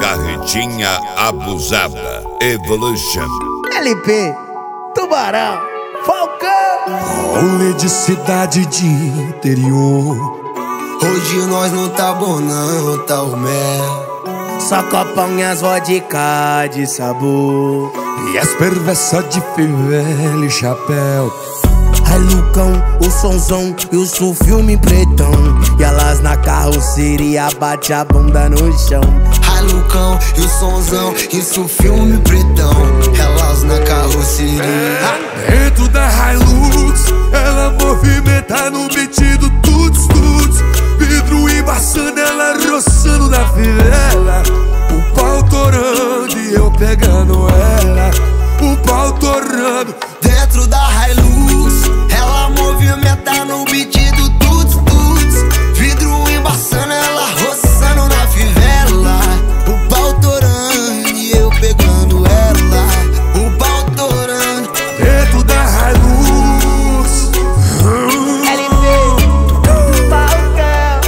Carretinha abusada. Evolution. LP, Tubarão, Falcão. Rolê de cidade de interior. Hoje nós não tá bom não, tá o mel. Só copão e as vodka de sabor. E as perversas de fivela e chapéu. Ai Lucão, o sonzão e o filme pretão. E elas na carroceria bate a bunda no chão. Ai Lucão e o sonzão, isso filme pretão. Elas na carroceria. Dentro da Hilux, ela movimenta no beat do tuts tuts. Vidro embaçando, ela roçando na fivela. O pau torando e eu pegando ela. O pau torando. Dentro da Hilux, ela movimenta no beat do tuts tuts. Vidro embaçando, ela roçando na fivela. O pau torando e eu pegando ela. O pau torando. Dentro da Hilux. LP, Falcão,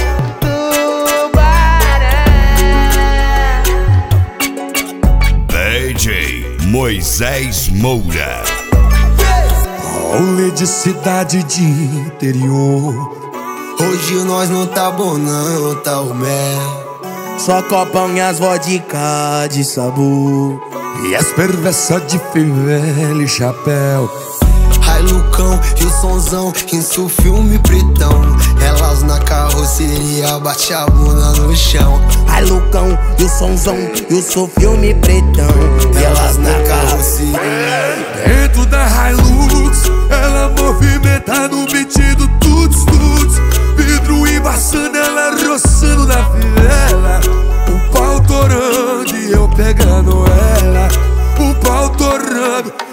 Tubarão. DJ Moisés Moura. Rolê de cidade de interior. Hoje nós não tá bom não, tá o mel. Só copão e as vodka de sabor. E as perversas de fivela e chapéu. Ai Lucão e o sonzão, isso filme pretão. Elas na carroceria bate a bunda no chão. Ai Lucão e o sonzão e o filme pretão. E elas na carroceria. Dentro da Hilux, ela movimenta no beat do tuts tuts. Vidro embaçando, ela roçando na fivela. O pau torando e eu pegando ela. O pau torando.